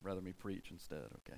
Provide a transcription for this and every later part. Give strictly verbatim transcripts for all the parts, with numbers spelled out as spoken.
rather me preach instead, okay.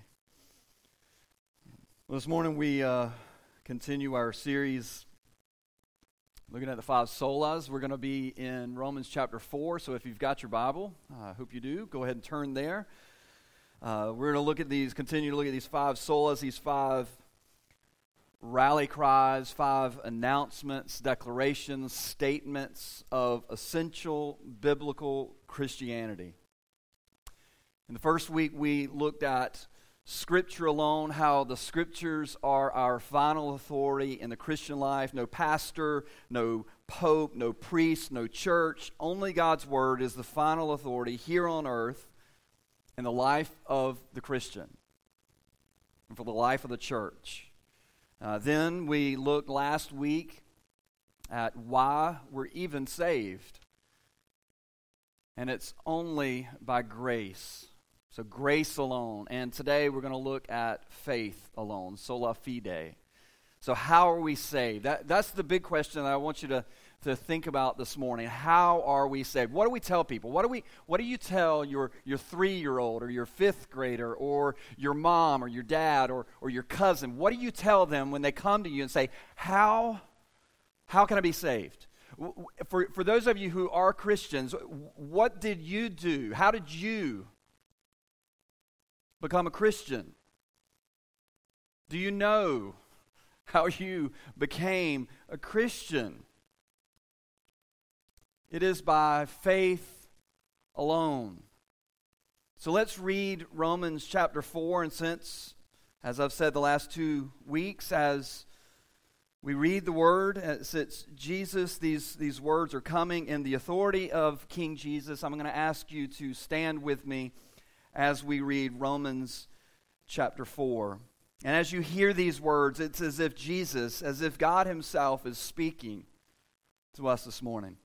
Well, this morning we uh, continue our series looking at the five solas. We're going to be in Romans chapter four, so if you've got your Bible, I hope you do, go ahead and turn there. Uh, we're going to look at these, continue to look at these five solas, these five rally cries, five announcements, declarations, statements of essential biblical Christianity. In the first week, we looked at Scripture alone, how the Scriptures are our final authority in the Christian life. No pastor, no pope, no priest, no church. Only God's Word is the final authority here on earth in the life of the Christian and for the life of the church. Uh, then we looked last week at why we're even saved. And it's only by grace. So grace alone. And today we're going to look at faith alone, sola fide. So how are we saved? That, that's the big question that I want you to, to think about this morning. How are we saved? What do we tell people? What do we? What do you tell your, your three-year-old or your fifth grader or your mom or your dad or, or your cousin? What do you tell them when they come to you and say, how, how can I be saved? For, for those of you who are Christians, what did you do? How did you become a Christian? Do you know how you became a Christian? It is by faith alone. So let's read Romans chapter four, and since, as I've said the last two weeks, as we read the Word, since Jesus, these, these words are coming in the authority of King Jesus, I'm going to ask you to stand with me as we read Romans chapter four. And as you hear these words, it's as if Jesus, as if God Himself is speaking to us this morning.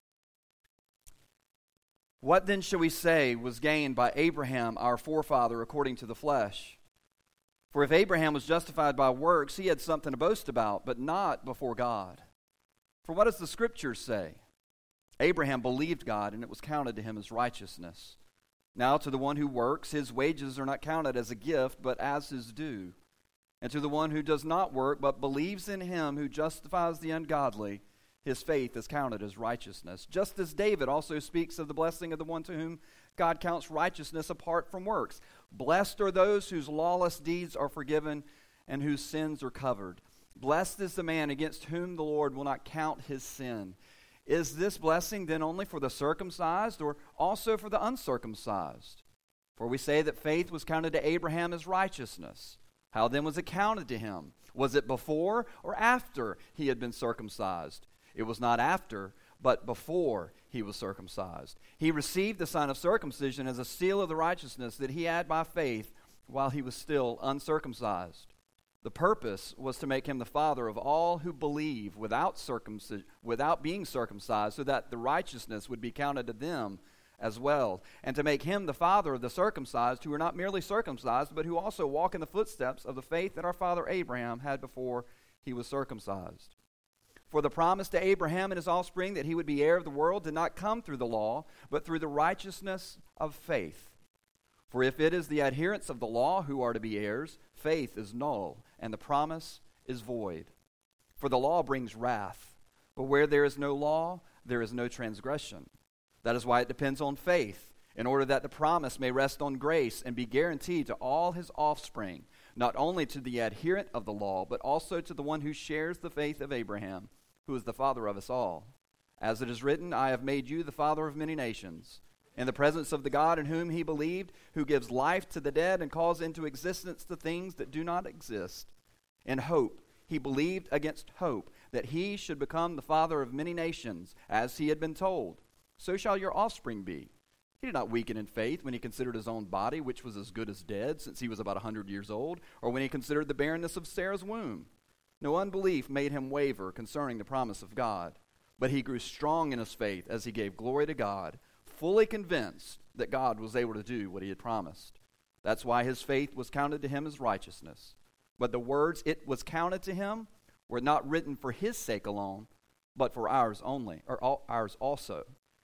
What then shall we say was gained by Abraham, our forefather, according to the flesh? For if Abraham was justified by works, he had something to boast about, but not before God. For what does the Scripture say? Abraham believed God, and it was counted to him as righteousness. Now to the one who works, his wages are not counted as a gift, but as his due. And to the one who does not work, but believes in Him who justifies the ungodly, his faith is counted as righteousness. Just as David also speaks of the blessing of the one to whom God counts righteousness apart from works. Blessed are those whose lawless deeds are forgiven and whose sins are covered. Blessed is the man against whom the Lord will not count his sin. Is this blessing then only for the circumcised or also for the uncircumcised? For we say that faith was counted to Abraham as righteousness. How then was it counted to him? Was it before or after he had been circumcised? It was not after, but before he was circumcised. He received the sign of circumcision as a seal of the righteousness that he had by faith while he was still uncircumcised. The purpose was to make him the father of all who believe without circumcision, without being circumcised, so that the righteousness would be counted to them as well, and to make him the father of the circumcised, who are not merely circumcised, but who also walk in the footsteps of the faith that our father Abraham had before he was circumcised. For the promise to Abraham and his offspring that he would be heir of the world did not come through the law, but through the righteousness of faith. For if it is the adherents of the law who are to be heirs, faith is null, and the promise is void. For the law brings wrath, but where there is no law, there is no transgression. That is why it depends on faith, in order that the promise may rest on grace and be guaranteed to all his offspring, not only to the adherent of the law, but also to the one who shares the faith of Abraham, who is the father of us all. As it is written, I have made you the father of many nations, in the presence of the God in whom he believed, who gives life to the dead and calls into existence the things that do not exist. In hope, he believed against hope, that he should become the father of many nations, as he had been told. So shall your offspring be. He did not weaken in faith when he considered his own body, which was as good as dead, since he was about a hundred years old, or when he considered the barrenness of Sarah's womb. No unbelief made him waver concerning the promise of God, but he grew strong in his faith as he gave glory to God, fully convinced that God was able to do what he had promised. That's why his faith was counted to him as righteousness. But the words "it was counted to him" were not written for his sake alone, but for ours only, or ours also.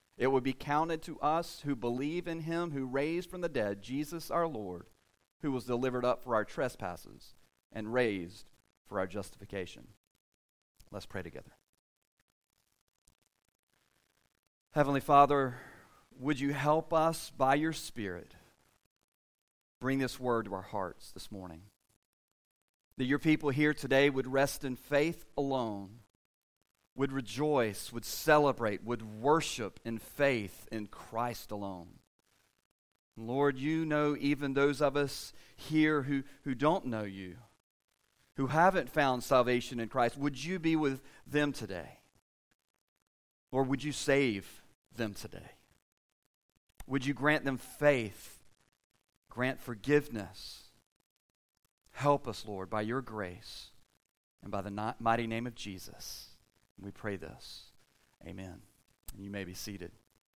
It would be counted to us who believe in him who raised from the dead, Jesus our Lord, who was delivered up for our trespasses and raised for our justification. Let's pray together. Heavenly Father, would you help us by your Spirit bring this word to our hearts this morning? That your people here today would rest in faith alone, would rejoice, would celebrate, would worship in faith in Christ alone. Lord, you know even those of us here who, who don't know you, who haven't found salvation in Christ. Would you be with them today? Lord, would you save them today? Would you grant them faith, grant forgiveness? Help us, Lord, by your grace and by the mighty name of Jesus. We pray this. Amen. And you may be seated.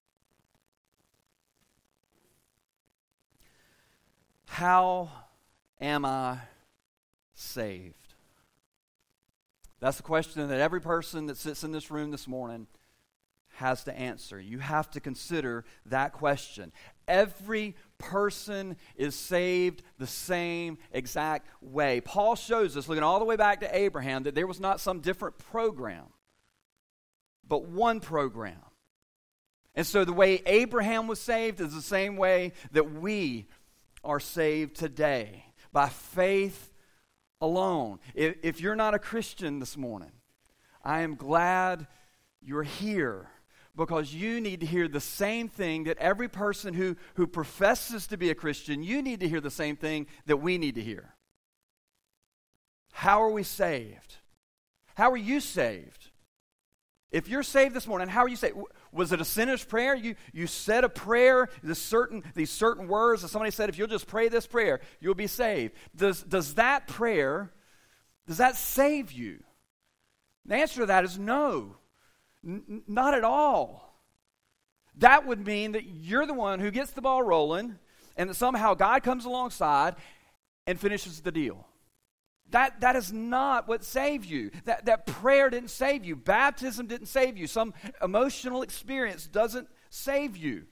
How am I saved? That's the question that every person that sits in this room this morning has to answer. You have to consider that question. Every person is saved the same exact way. Paul shows us, looking all the way back to Abraham, that there was not some different program, but one program. And so the way Abraham was saved is the same way that we are saved today, by faith alone. If, if you're not a Christian this morning, I am glad you're here, because you need to hear the same thing that every person who, who professes to be a Christian, you need to hear the same thing that we need to hear. How are we saved? How are you saved? If you're saved this morning, how are you saved? Was it a sinner's prayer? You, you said a prayer, this certain, these certain words, and somebody said, if you'll just pray this prayer, you'll be saved. Does, does that prayer, does that save you? The answer to that is no. N- not at all. That would mean that you're the one who gets the ball rolling, and that somehow God comes alongside and finishes the deal. That, that is not what saved you. That, that prayer didn't save you. Baptism didn't save you. Some emotional experience doesn't save you.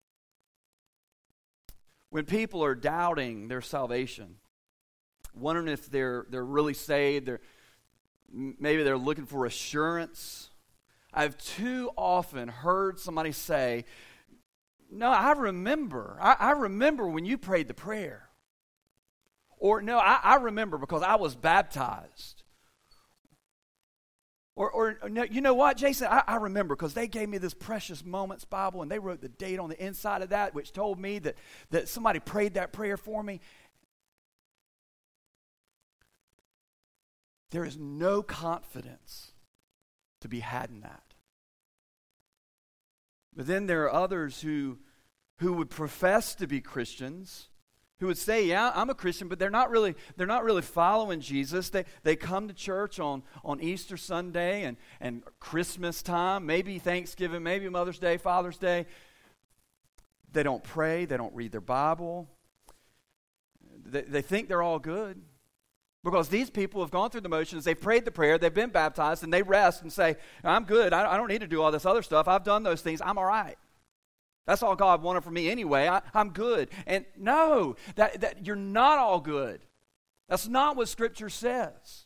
When people are doubting their salvation, wondering if they're, they're really saved, they're, maybe they're looking for assurance, I've too often heard somebody say, no, I remember. I, I remember when you prayed the prayer. Or, no, I, I remember because I was baptized. Or, or no, you know what, Jason? I, I remember because they gave me this Precious Moments Bible, and they wrote the date on the inside of that, which told me that, that somebody prayed that prayer for me. There is no confidence to be had in that. But then there are others who, who would profess to be Christians, who would say, yeah, I'm a Christian, but they're not really, they're not really following Jesus. They they come to church on, on Easter Sunday and, and Christmas time, maybe Thanksgiving, maybe Mother's Day, Father's Day. They don't pray. They don't read their Bible. They, they think they're all good. Because these people have gone through the motions, they've prayed the prayer, they've been baptized, and they rest and say, I'm good, I, I don't need to do all this other stuff. I've done those things, I'm all right. That's all God wanted from me anyway. I, I'm good. And no, that, that you're not all good. That's not what Scripture says.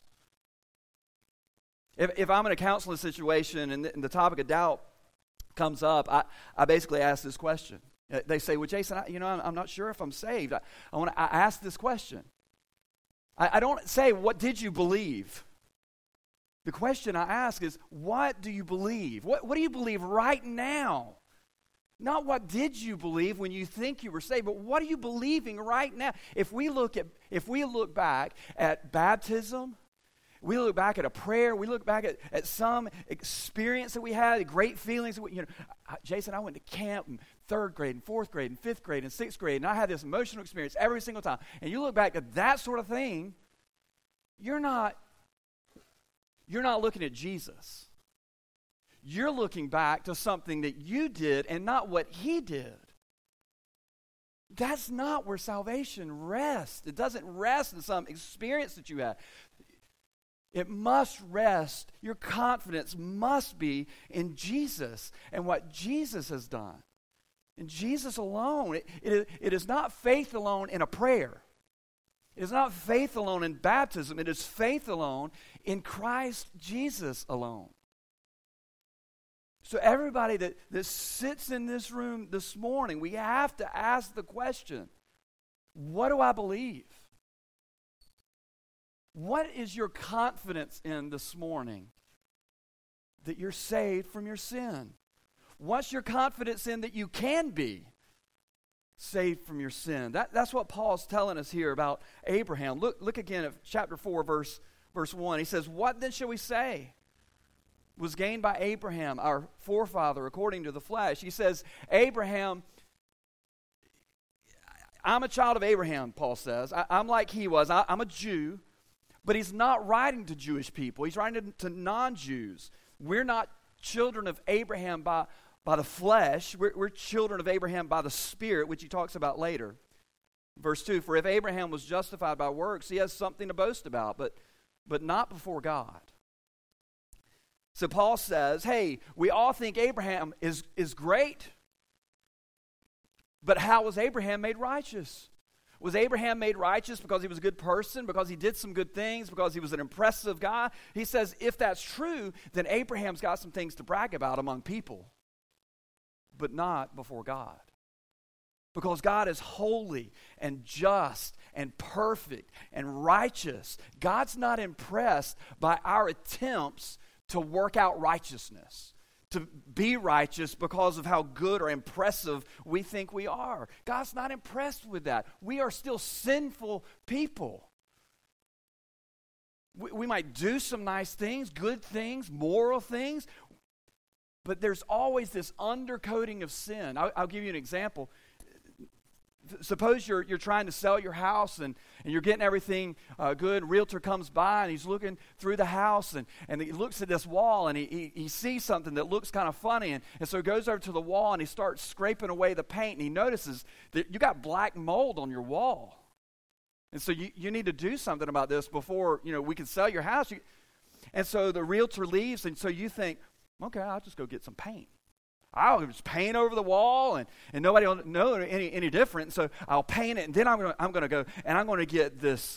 If, if I'm in a counseling situation and the, and the topic of doubt comes up, I, I basically ask this question. They say, well, Jason, I, you know, I'm, I'm not sure if I'm saved. I, I, wanna, I ask this question. I, I don't say, what did you believe? The question I ask is, what do you believe? What, what do you believe right now? Not what did you believe when you think you were saved, but what are you believing right now? If we look at, if we look back at baptism, we look back at a prayer, we look back at, at some experience that we had, great feelings. That we, you know, I, Jason, I went to camp in third grade and fourth grade and fifth grade and sixth grade, and I had this emotional experience every single time. And you look back at that sort of thing, you're not, you're not looking at Jesus. You're looking back to something that you did and not what he did. That's not where salvation rests. It doesn't rest in some experience that you had. It must rest, your confidence must be in Jesus and what Jesus has done. In Jesus alone. It, it, it is not faith alone in a prayer. It is not faith alone in baptism. It is faith alone in Christ Jesus alone. So everybody that, that sits in this room this morning, we have to ask the question, what do I believe? What is your confidence in this morning? That you're saved from your sin. What's your confidence in that you can be saved from your sin? That, that's what Paul's telling us here about Abraham. Look, look again at chapter four, verse, verse one. He says, what then shall we say was gained by Abraham, our forefather, according to the flesh? He says, Abraham, I'm a child of Abraham, Paul says. I, I'm like he was. I, I'm a Jew, but he's not writing to Jewish people. He's writing to, to non-Jews. We're not children of Abraham by, by the flesh. We're, we're children of Abraham by the Spirit, which he talks about later. Verse two, for if Abraham was justified by works, he has something to boast about, but, but not before God. So Paul says, hey, we all think Abraham is, is great, but how was Abraham made righteous? Was Abraham made righteous because he was a good person, because he did some good things, because he was an impressive guy? He says, if that's true, then Abraham's got some things to brag about among people, but not before God. Because God is holy and just and perfect and righteous. God's not impressed by our attempts to work out righteousness, to be righteous because of how good or impressive we think we are. God's not impressed with that. We are still sinful people. We, we might do some nice things, good things, moral things, but there's always this undercoating of sin. I'll, I'll give you an example. Suppose you're you're trying to sell your house and, and you're getting everything uh, good. Realtor comes by and he's looking through the house and, and he looks at this wall and he, he, he sees something that looks kind of funny. And, and so he goes over to the wall and he starts scraping away the paint and he notices that you got black mold on your wall. And so you, you need to do something about this before, you know, we can sell your house. You, and so the realtor leaves and so you think, okay, I'll just go get some paint. I'll just paint over the wall, and, and nobody will know any, any different. So I'll paint it, and then I'm going I'm to go, and I'm going to get this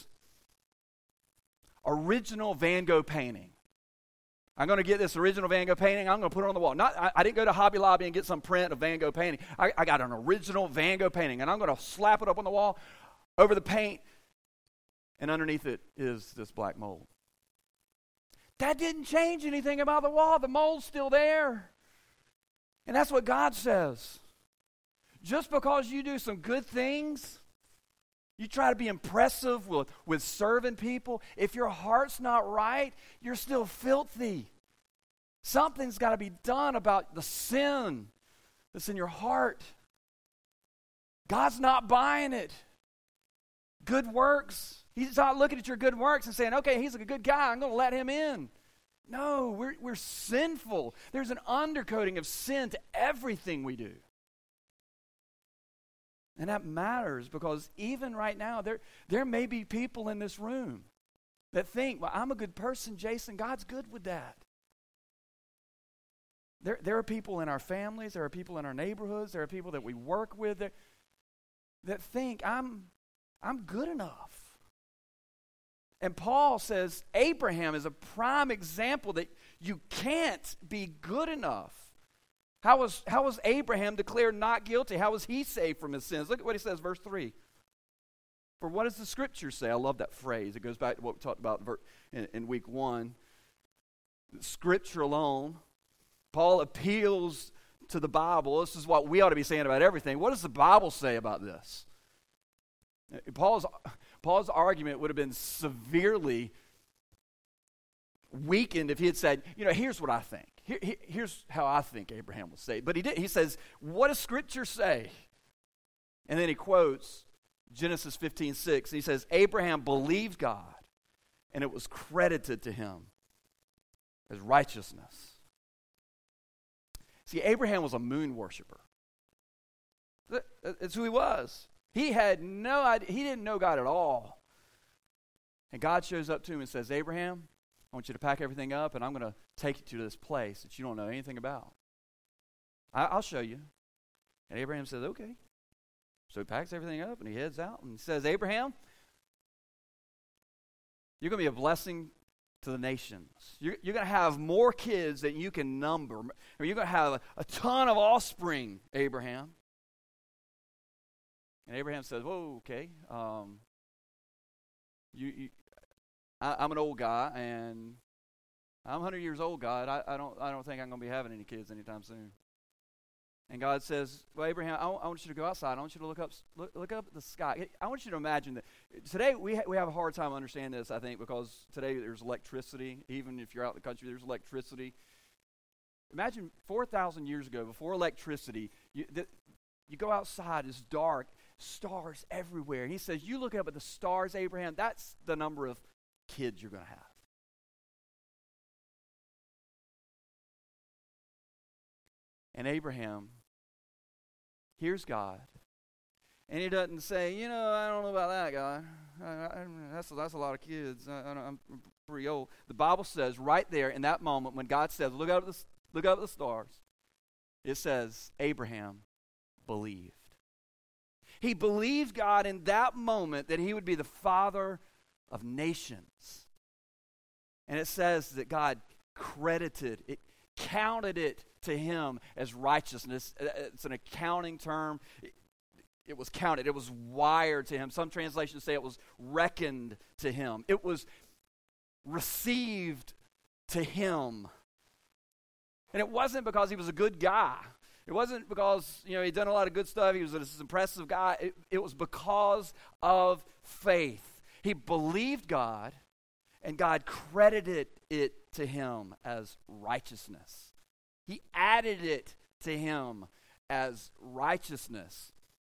original Van Gogh painting. I'm going to get this original Van Gogh painting. I'm going to put it on the wall. Not, I, I didn't go to Hobby Lobby and get some print of Van Gogh painting. I, I got an original Van Gogh painting, and I'm going to slap it up on the wall over the paint, and underneath it is this black mold. That didn't change anything about the wall. The mold's still there. And that's what God says. Just because you do some good things, you try to be impressive with, with serving people, if your heart's not right, you're still filthy. Something's got to be done about the sin that's in your heart. God's not buying it. Good works. He's not looking at your good works and saying, okay, he's a good guy, I'm going to let him in. No, we're, we're sinful. There's an undercoating of sin to everything we do. And that matters because even right now, there, there may be people in this room that think, well, I'm a good person, Jason. God's good with that. There, there are people in our families, there are people in our neighborhoods, there are people that we work with that, that think, I'm, I'm good enough. And Paul says Abraham is a prime example that you can't be good enough. How was, how was Abraham declared not guilty? How was he saved from his sins? Look at what he says, verse three. For what does the Scripture say? I love that phrase. It goes back to what we talked about in, in week one. Scripture alone. Paul appeals to the Bible. This is what we ought to be saying about everything. What does the Bible say about this? Paul's, Paul's argument would have been severely weakened if he had said, you know, here's what I think. Here, here, here's how I think Abraham was saved. But he did. He says, what does Scripture say? And then he quotes Genesis fifteen six. And he says, Abraham believed God, and it was credited to him as righteousness. See, Abraham was a moon worshiper. That's who he was. He had no idea. He didn't know God at all. And God shows up to him and says, Abraham, I want you to pack everything up, and I'm going to take you to this place that you don't know anything about. I, I'll show you. And Abraham says, okay. So he packs everything up, and he heads out, and he says, Abraham, you're going to be a blessing to the nations. You're, you're going to have more kids than you can number. Or you're going to have a, a ton of offspring, Abraham. And Abraham says, whoa, okay. Um, you, you I, I'm an old guy, and I'm one hundred years old, God. I, I don't I don't think I'm going to be having any kids anytime soon. And God says, well, Abraham, I, w- I want you to go outside. I want you to look up look, look up at the sky. I want you to imagine that. Today, we, ha- we have a hard time understanding this, I think, because today there's electricity. Even if you're out in the country, there's electricity. Imagine four thousand years ago, before electricity, you, the, you go outside, it's dark, stars everywhere. And he says, you look up at the stars, Abraham, that's the number of kids you're going to have. And Abraham hears God. And he doesn't say, you know, I don't know about that, God. I, I, that's, that's a lot of kids. I, I I'm pretty old. The Bible says right there in that moment when God says, look up at the, look up at the stars, it says, Abraham believed. He believed God in that moment that he would be the father of nations. And it says that God credited it, counted it to him as righteousness. It's an accounting term. It, it was counted. It was wired to him. Some translations say it was reckoned to him. It was received to him. And it wasn't because he was a good guy. It wasn't because, you know, he'd done a lot of good stuff. He was this impressive guy. It, it was because of faith. He believed God, and God credited it to him as righteousness. He added it to him as righteousness.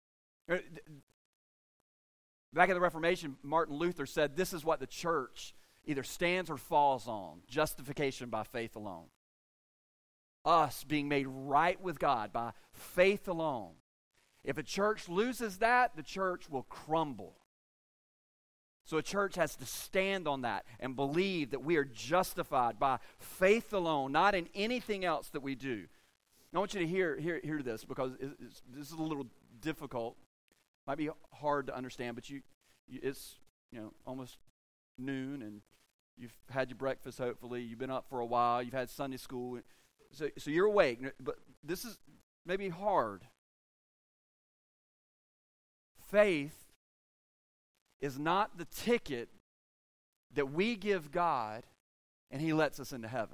Back in the Reformation, Martin Luther said this is what the church either stands or falls on: justification by faith alone. Us being made right with God by faith alone. If a church loses that, the church will crumble. So a church has to stand on that and believe that we are justified by faith alone, not in anything else that we do. I want you to hear hear, hear this, because it's, it's, this is a little difficult. Might be hard to understand, but you, you it's you know almost noon, and you've had your breakfast. Hopefully, you've been up for a while. You've had Sunday school. So, so you're awake, but this is maybe hard. Faith is not the ticket that we give God and he lets us into heaven.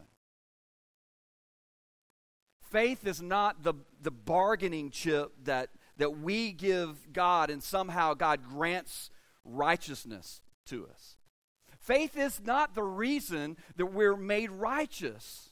Faith is not the, the bargaining chip that, that we give God and somehow God grants righteousness to us. Faith is not the reason that we're made righteous.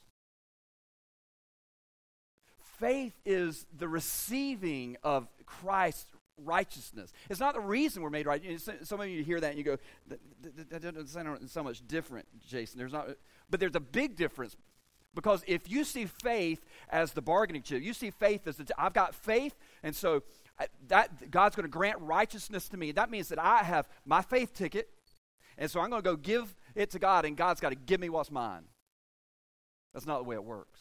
Faith is the receiving of Christ's righteousness. It's not the reason we're made right. You know, some of you hear that and you go, that, that, that doesn't sound so much different, Jason. There's not, but there's a big difference, because if you see faith as the bargaining chip, you see faith as the t- I've got faith, and so I, that God's going to grant righteousness to me. That means that I have my faith ticket, and so I'm going to go give it to God, and God's got to give me what's mine. That's not the way it works.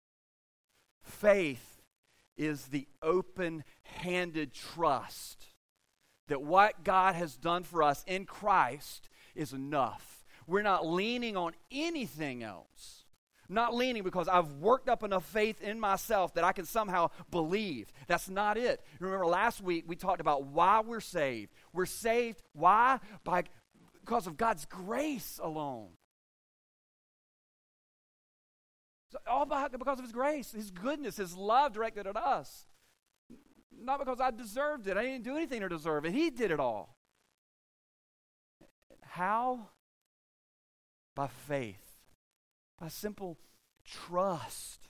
Faith is the open-handed trust that what God has done for us in Christ is enough. We're not leaning on anything else. Not leaning because I've worked up enough faith in myself that I can somehow believe. That's not it. Remember last week we talked about why we're saved. We're saved, why? By, because of God's grace alone. So all by, because of his grace, his goodness, his love directed at us. Not because I deserved it. I didn't do anything to deserve it. He did it all. How? By faith. By simple trust.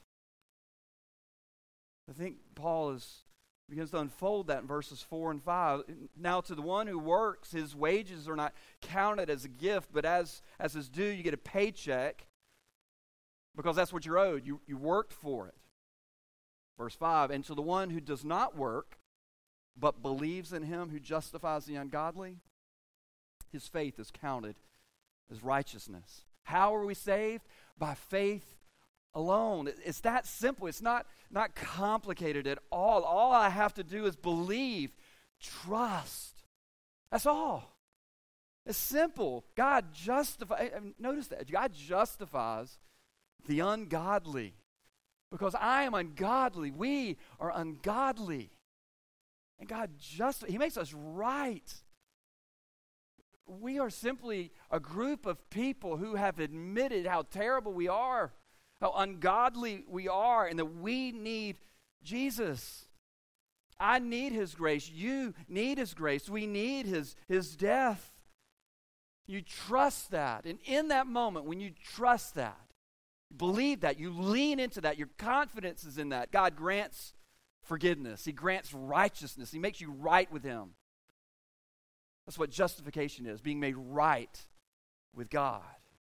I think Paul is begins to unfold that in verses four and five. Now to the one who works, his wages are not counted as a gift, but as, as his due, you get a paycheck. Because that's what you're owed. You, you worked for it. Verse five, and to the one who does not work, but believes in him who justifies the ungodly, his faith is counted as righteousness. How are we saved? By faith alone. It's that simple. It's not, not complicated at all. All I have to do is believe, trust. That's all. It's simple. God justifies, notice that, God justifies the ungodly. Because I am ungodly. We are ungodly. And God just, He makes us right. We are simply a group of people who have admitted how terrible we are, how ungodly we are, and that we need Jesus. I need His grace. You need His grace. We need His, His death. You trust that. And in that moment, when you trust that, believe that, you lean into that, your confidence is in that, God grants forgiveness. He grants righteousness. He makes you right with Him. That's what justification is, being made right with God.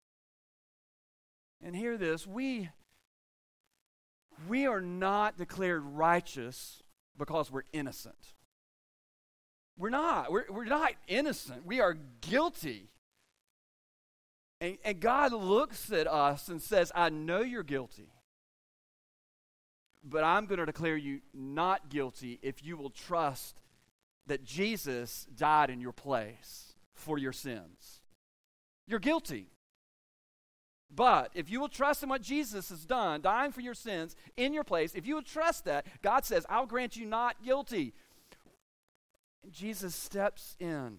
And hear this, we, we are not declared righteous because we're innocent. We're not. We're, we're not innocent. We are guilty. And, and God looks at us and says, I know you're guilty, but I'm going to declare you not guilty if you will trust that Jesus died in your place for your sins. You're guilty. But if you will trust in what Jesus has done, dying for your sins in your place, if you will trust that, God says, I'll grant you not guilty. And Jesus steps in.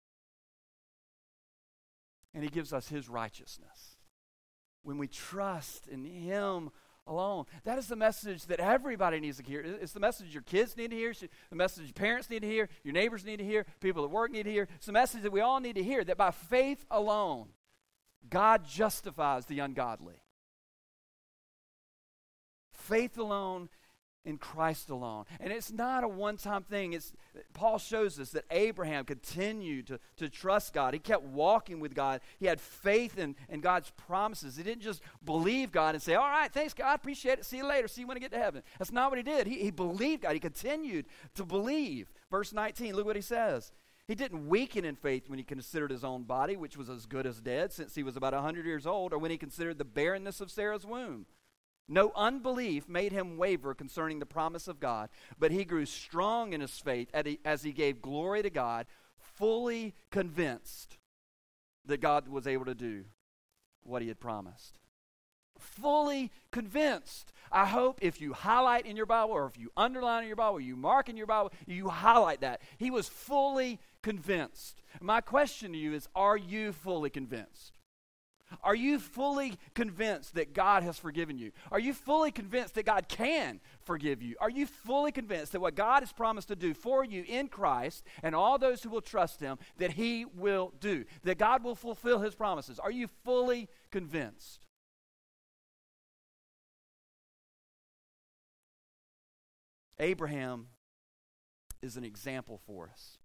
And He gives us His righteousness. When we trust in Him alone. That is the message that everybody needs to hear. It's the message your kids need to hear. It's the message parents need to hear. Your neighbors need to hear. People at work need to hear. It's the message that we all need to hear, that by faith alone, God justifies the ungodly. Faith alone in Christ alone. And it's not a one-time thing. It's Paul shows us that Abraham continued to, to trust God. He kept walking with God. He had faith in, in God's promises. He didn't just believe God and say, all right, thanks God, appreciate it, see you later, see you when I get to heaven. That's not what he did. He, he believed God. He continued to believe. Verse nineteen, look what he says. He didn't weaken in faith when he considered his own body, which was as good as dead, since he was about one hundred years old, or when he considered the barrenness of Sarah's womb. No unbelief made him waver concerning the promise of God, but he grew strong in his faith as he gave glory to God, fully convinced that God was able to do what He had promised. Fully convinced. I hope if you highlight in your Bible, or if you underline in your Bible, or you mark in your Bible, you highlight that. He was fully convinced. My question to you is, are you fully convinced? Are you fully convinced that God has forgiven you? Are you fully convinced that God can forgive you? Are you fully convinced that what God has promised to do for you in Christ and all those who will trust Him, that He will do, that God will fulfill His promises? Are you fully convinced? Abraham is an example for us.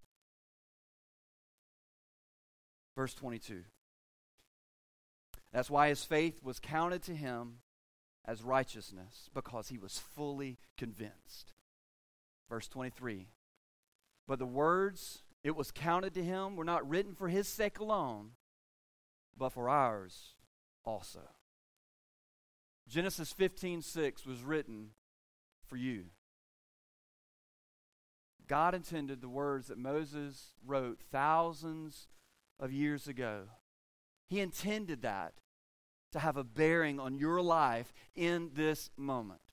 Verse twenty-two. That's why his faith was counted to him as righteousness, because he was fully convinced. Verse twenty-three. But the words, it was counted to him, were not written for his sake alone, but for ours also. Genesis fifteen six was written for you. God intended the words that Moses wrote thousands of years ago. He intended that to have a bearing on your life in this moment.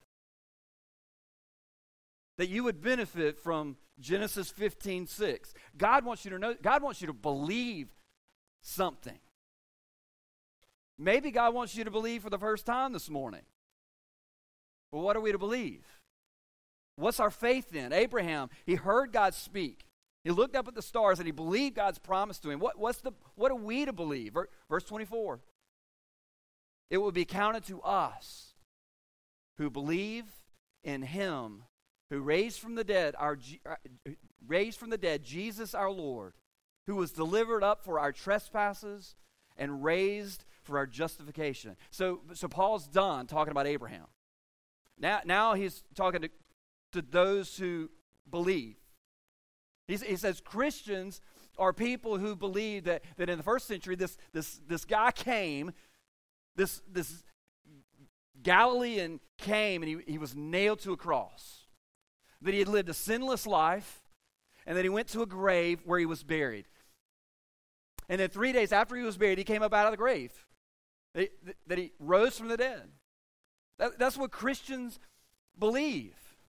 That you would benefit from Genesis fifteen six. God wants you to know, God wants you to believe something. Maybe God wants you to believe for the first time this morning. Well, what are we to believe? What's our faith in? Abraham, he heard God speak. He looked up at the stars and he believed God's promise to him. What, what's the, what are we to believe? Verse twenty-four. It will be counted to us who believe in Him who raised from the dead, our raised from the dead Jesus our Lord, who was delivered up for our trespasses and raised for our justification. So, so Paul's done talking about Abraham. Now, now he's talking to, to those who believe. He's, he says Christians are people who believe that, that in the first century this, this, this guy came This, this Galilean came and he, he was nailed to a cross. That he had lived a sinless life, and that he went to a grave where he was buried. And then three days after he was buried, he came up out of the grave. That, that he rose from the dead. That, that's what Christians believe.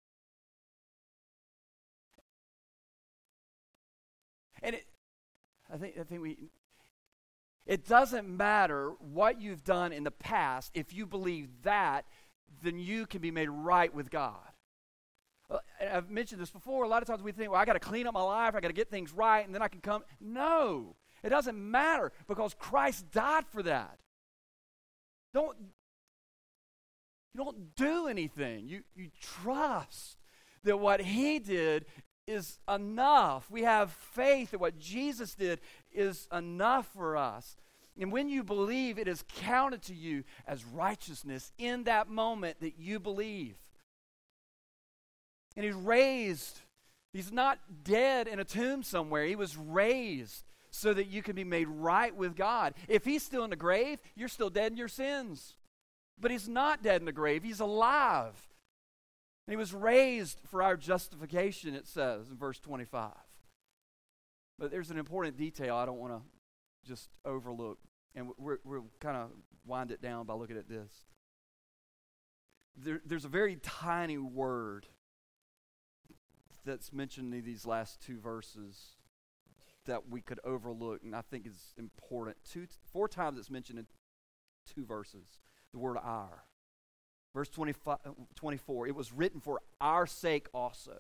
And it, I think, I think we, it doesn't matter what you've done in the past. If you believe that, then you can be made right with God. I've mentioned this before. A lot of times we think, well, I got to clean up my life. I got to get things right, and then I can come. No, it doesn't matter because Christ died for that. Don't, you don't do anything. You, you trust that what he did is enough. We have faith that what Jesus did is enough for us. And when you believe, it is counted to you as righteousness in that moment that you believe. And he's raised. He's not dead in a tomb somewhere. He was raised so that you can be made right with God. If he's still in the grave, you're still dead in your sins. But he's not dead in the grave. He's alive. And he was raised for our justification, it says in verse twenty-five. But there's an important detail I don't want to just overlook. And we're, we'll kind of wind it down by looking at this. There, there's a very tiny word that's mentioned in these last two verses that we could overlook, and I think is important. Two, four times it's mentioned in two verses, the word our. Verse twenty-five, twenty-four, it was written for our sake also.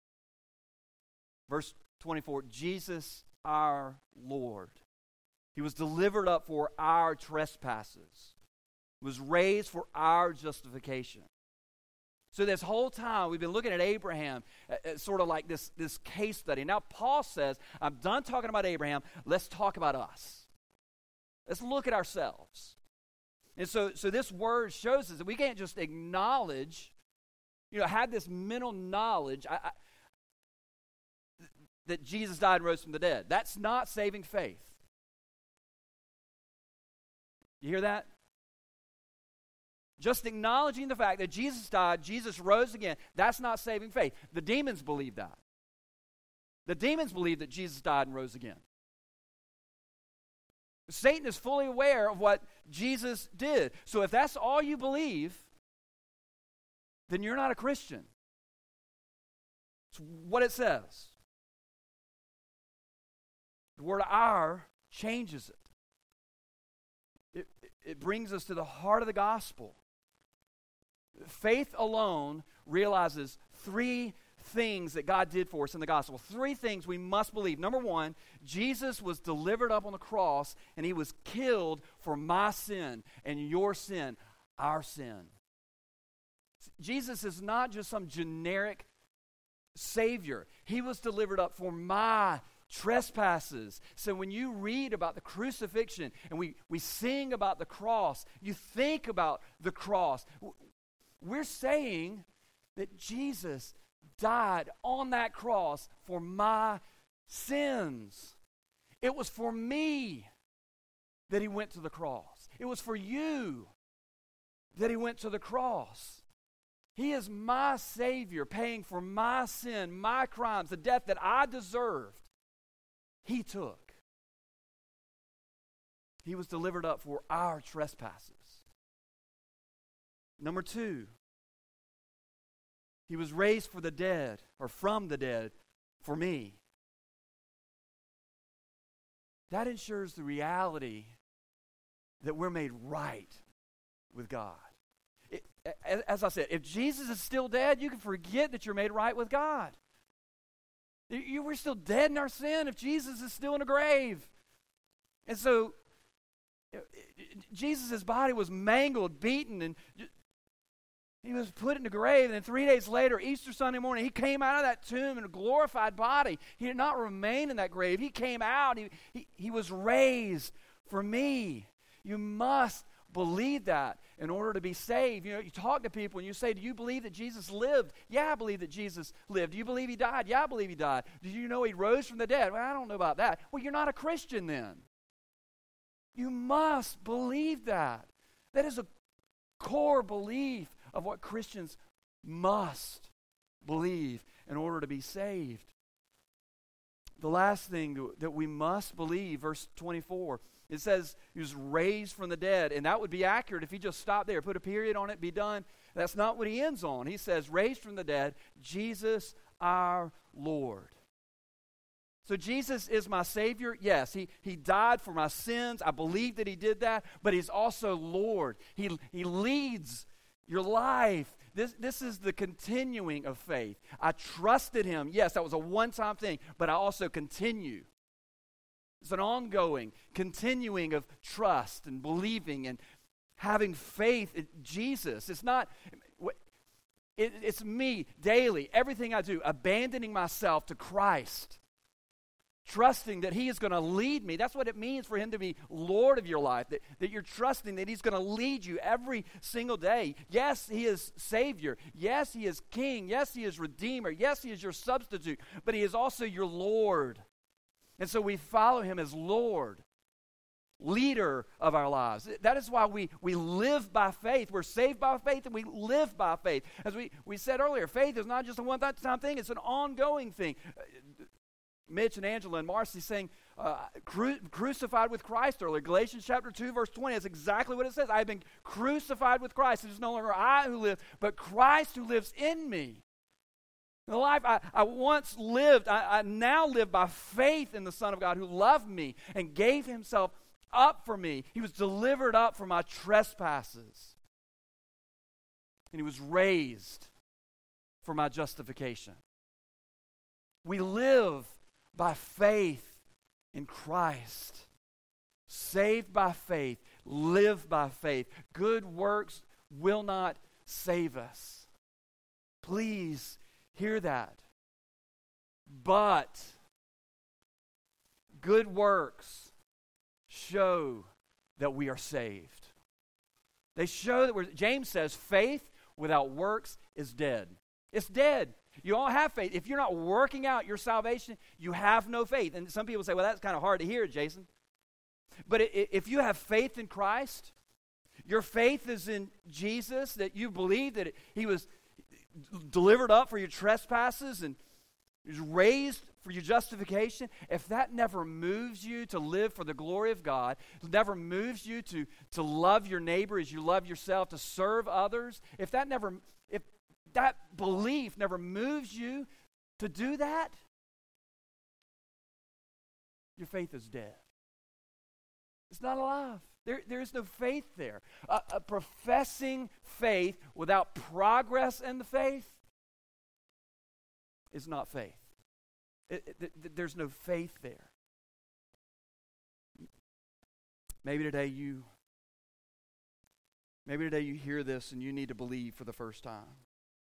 Verse twenty-four, Jesus our Lord. He was delivered up for our trespasses. He was raised for our justification. So this whole time, we've been looking at Abraham, uh, sort of like this, this case study. Now, Paul says, I'm done talking about Abraham. Let's talk about us. Let's look at ourselves. And so, so this word shows us that we can't just acknowledge, you know, have this mental knowledge I, I, th- that Jesus died and rose from the dead. That's not saving faith. You hear that? Just acknowledging the fact that Jesus died, Jesus rose again, that's not saving faith. The demons believe that. The demons believe that Jesus died and rose again. Satan is fully aware of what Jesus did. So if that's all you believe, then you're not a Christian. It's what it says. The word our changes it. It, it brings us to the heart of the gospel. Faith alone realizes three things that God did for us in the gospel. Three things we must believe. Number one, Jesus was delivered up on the cross and he was killed for my sin and your sin, our sin. Jesus is not just some generic Savior. He was delivered up for my trespasses. So when you read about the crucifixion and we, we sing about the cross, you think about the cross. We're saying that Jesus died on that cross for my sins. It was for me that he went to the cross. It was for you that he went to the cross. He is my Savior, paying for my sin, my crimes, the death that I deserved. He took. He was delivered up for our trespasses. Number two, he was raised for the dead, or from the dead, for me. That ensures the reality that we're made right with God. It, as I said, if Jesus is still dead, you can forget that you're made right with God. You, we're still dead in our sin if Jesus is still in the grave. And so, Jesus' body was mangled, beaten, and he was put in the grave, and then three days later, Easter Sunday morning, he came out of that tomb in a glorified body. He did not remain in that grave. He came out. He, he, he was raised for me. You must believe that in order to be saved. You know, you talk to people and you say, do you believe that Jesus lived? Yeah, I believe that Jesus lived. Do you believe he died? Yeah, I believe he died. Do you know he rose from the dead? Well, I don't know about that. Well, you're not a Christian then. You must believe that. That is a core belief of what Christians must believe in order to be saved. The last thing that we must believe, verse twenty-four, it says he was raised from the dead, and that would be accurate if he just stopped there, put a period on it, be done. That's not what he ends on. He says, raised from the dead, Jesus our Lord. So Jesus is my Savior. Yes, he, he died for my sins. I believe that he did that, but he's also Lord. He, he leads your life. This, this is the continuing of faith. I trusted him. Yes, that was a one-time thing, but I also continue. It's an ongoing, continuing of trust and believing and having faith in Jesus. It's not, it, it's me daily, everything I do, abandoning myself to Christ. Trusting that he is going to lead me. That's what it means for him to be Lord of your life, that, that you're trusting that he's going to lead you every single day. Yes, he is Savior. Yes, he is King. Yes, he is Redeemer. Yes, he is your substitute. But he is also your Lord. And so we follow him as Lord, leader of our lives. That is why we, we live by faith. We're saved by faith and we live by faith. As we, we said earlier, faith is not just a one-time thing. It's an ongoing thing. Mitch and Angela and Marcy saying, uh, cru- crucified with Christ earlier. Galatians chapter two, verse twenty, that's exactly what it says. I have been crucified with Christ. It is no longer I who live, but Christ who lives in me. The life I, I once lived, I, I now live by faith in the Son of God who loved me and gave himself up for me. He was delivered up for my trespasses. And he was raised for my justification. We live by faith in Christ. Saved by faith. Live by faith. Good works will not save us. Please hear that. But good works show that we are saved. They show that we're, James says, faith without works is dead. It's dead. You all have faith. If you're not working out your salvation, you have no faith. And some people say, well, that's kind of hard to hear, Jason. But if you have faith in Christ, your faith is in Jesus, that you believe that he was delivered up for your trespasses and he was raised for your justification. If that never moves you to live for the glory of God, never moves you to, to love your neighbor as you love yourself, to serve others, if that never... if that belief never moves you to do that, your faith is dead. It's not alive. There, there is no faith there. A, a professing faith without progress in the faith is not faith. It, it, it, there's no faith there. Maybe today you, maybe today you hear this and you need to believe for the first time.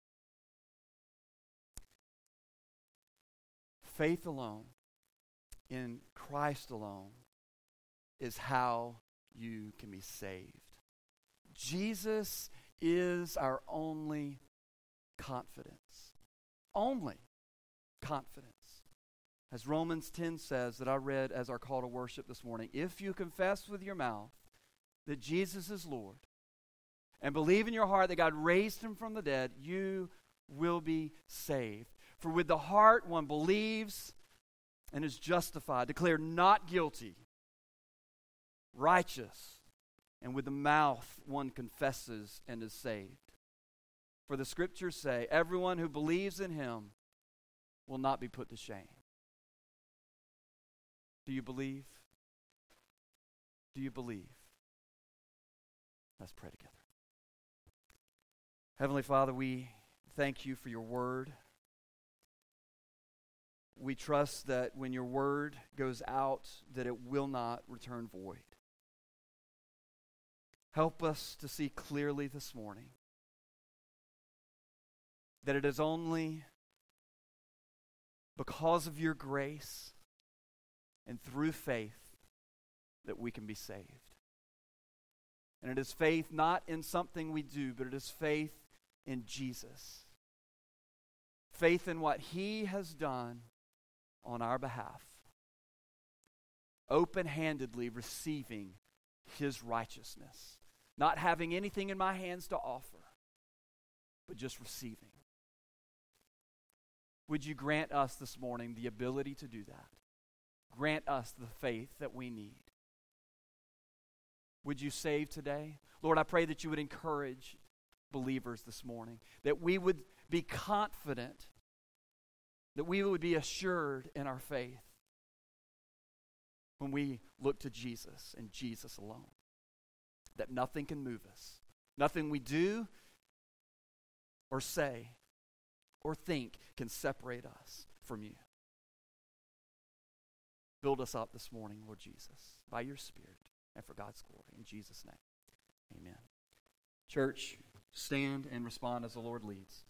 Faith alone, in Christ alone, is how you can be saved. Jesus is our only confidence. Only confidence. As Romans ten says, that I read as our call to worship this morning, if you confess with your mouth that Jesus is Lord and believe in your heart that God raised him from the dead, you will be saved. For with the heart one believes and is justified, declared not guilty, righteous, and with the mouth one confesses and is saved. For the scriptures say, everyone who believes in him will not be put to shame. Do you believe? Do you believe? Let's pray together. Heavenly Father, we thank you for your word. We trust that when your word goes out, that it will not return void. Help us to see clearly this morning that it is only because of your grace and through faith that we can be saved. And it is faith not in something we do, but it is faith in Jesus. Faith in what he has done on our behalf, open-handedly receiving his righteousness, not having anything in my hands to offer, but just receiving. Would you grant us this morning the ability to do that? Grant us the faith that we need. Would you save today? Lord, I pray that you would encourage believers this morning, that we would be confident, that we would be assured in our faith when we look to Jesus and Jesus alone, that nothing can move us. Nothing we do or say or think can separate us from you. Build us up this morning, Lord Jesus, by your Spirit and for God's glory. In Jesus' name, amen. Church, stand and respond as the Lord leads.